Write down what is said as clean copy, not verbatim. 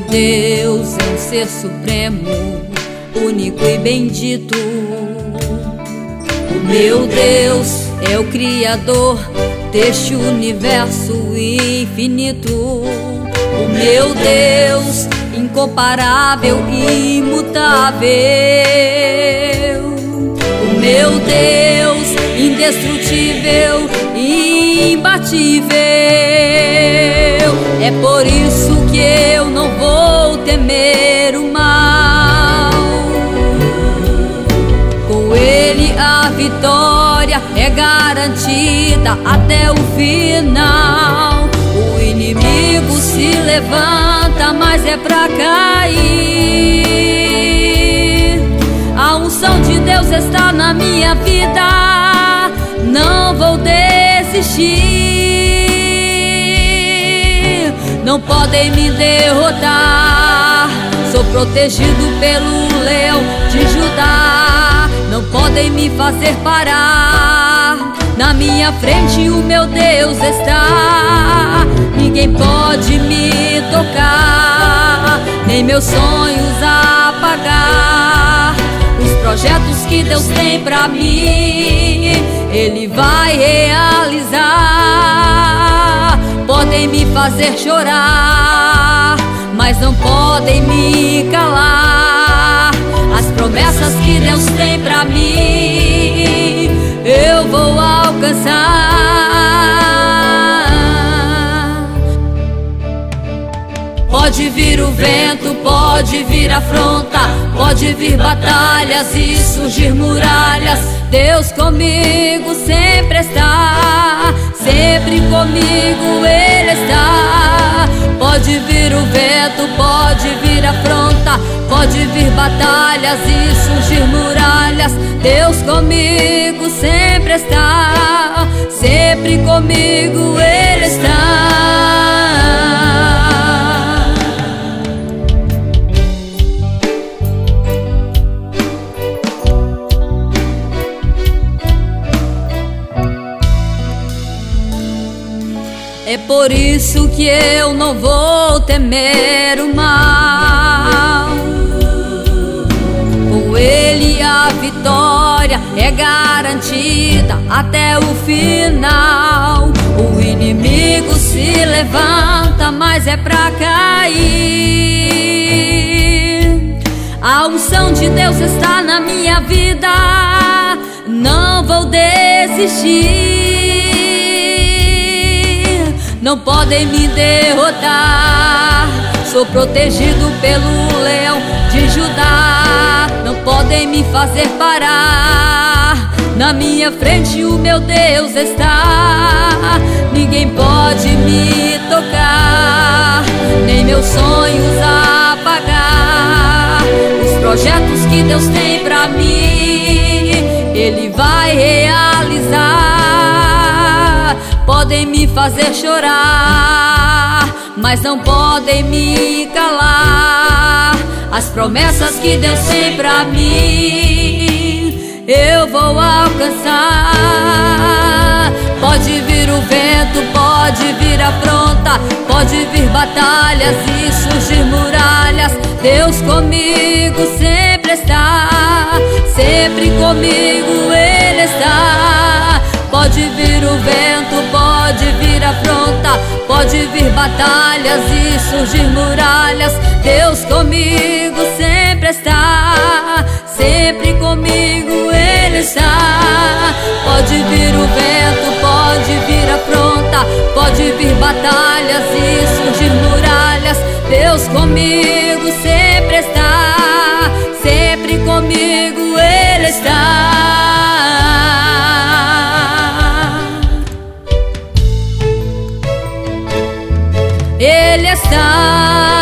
Deus é um ser supremo, único e bendito. O meu Deus é o Criador deste universo infinito. O meu Deus, incomparável e imutável. O meu Deus, indestrutível e imbatível. É por isso que eu não vou temer o mal. Com Ele a vitória é garantida até o final. O inimigo se levanta, mas é pra cair. A unção de Deus está na minha vida, não vou desistir. Não podem me derrotar, sou protegido pelo leão de Judá. Não podem me fazer parar, na minha frente o meu Deus está. Ninguém pode me tocar, nem meus sonhos apagar. Os projetos que Deus tem pra mim, Ele vai realizar. Podem me fazer chorar, mas não podem me calar. As promessas que Deus tem pra mim, eu vou alcançar. Pode vir o vento, pode vir afronta, pode vir batalhas e surgir muralhas. Deus comigo sempre está, sempre comigo Ele está. Pode vir o vento, pode vir afronta, pode vir batalhas e surgir muralhas. Deus comigo sempre está, sempre comigo Ele está. É por isso que eu não vou temer o mal. Com Ele a vitória é garantida até o final. O inimigo se levanta, mas é pra cair. A unção de Deus está na minha vida, não vou desistir. Não podem me derrotar, sou protegido pelo leão de Judá. Não podem me fazer parar, na minha frente o meu Deus está. Ninguém pode me tocar, nem meus sonhos apagar. Os projetos que Deus tem pra mim, Ele vai realizar. Podem me fazer chorar, mas não podem me calar. As promessas que Deus tem pra mim, eu vou alcançar. Pode vir o vento, pode vir afronta, pode vir batalhas e surgir muralhas. Deus comigo sempre está, sempre comigo Ele está. Pode vir o vento, pode vir afronta, pode vir batalhas e surgir muralhas. Deus comigo sempre está, sempre comigo Ele está. Pode vir o vento, pode vir afronta, pode vir batalhas e surgir muralhas. Deus comigo sempre está, sempre comigo Ele está. Ele está.